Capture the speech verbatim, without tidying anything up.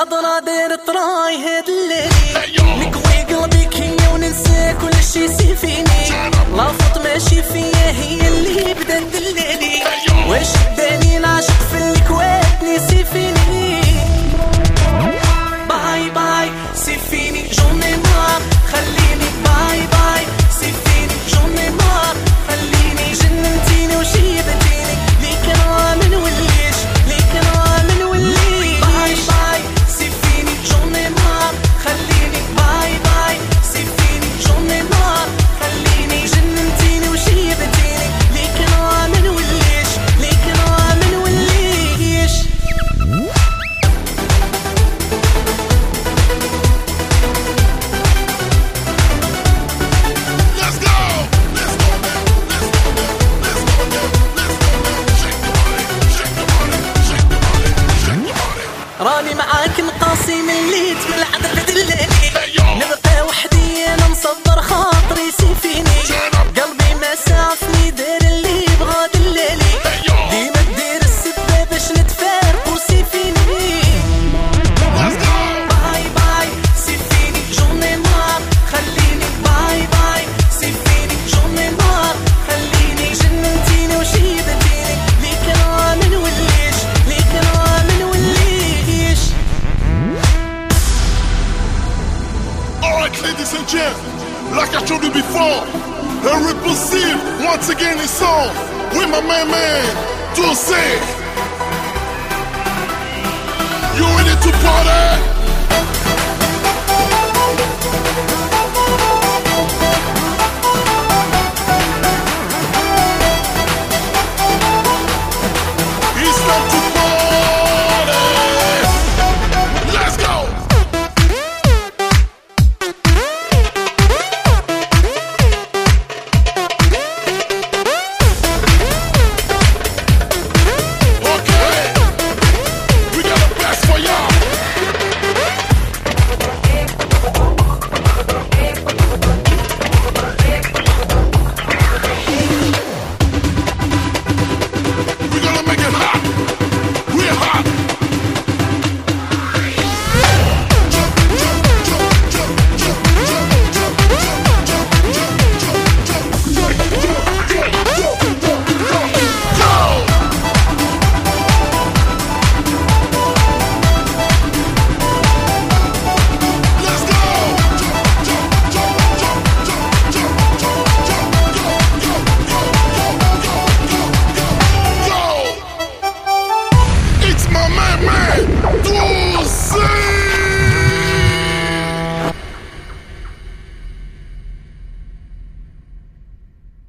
الهضرة داير طراي هاد الليلي نكوي قلبي كيا وننسى كل شي سي فيني لافط ماشي فيا هي اللي بدات دلالي واش داني نعشق في الكوات نسي فيني باي باي سي فيني جوني مار خليني باي باي سي فيني جوني مار خليني جننتيني وشيبتيني ليك انا ما نوليش ليك انا ما نوليش باي باي سي فيني جوني مار خليني باي باي سي فيني جوني مار خليني جننتيني وشيبتيني ليك انا ما نوليش ليك انا ما نوليش. راني معاك نقاسي من الليت من العذب دلالي نبقى وحدي انا مصدر خاطري سي فيني قلبي ما سعفني دار اللي بغا دلالي ديما دير السبة باش نتفارقو سي فيني باي باي سي فيني جوني مار خليني باي باي سي فيني جوني مار خليني جننتيني وشيبتيني ليك انا ما نوليش ليك انا ما نوليش. Alright, ladies and gents, like I told you before, the Repulsive once again is on with my man man to say, you ready to party?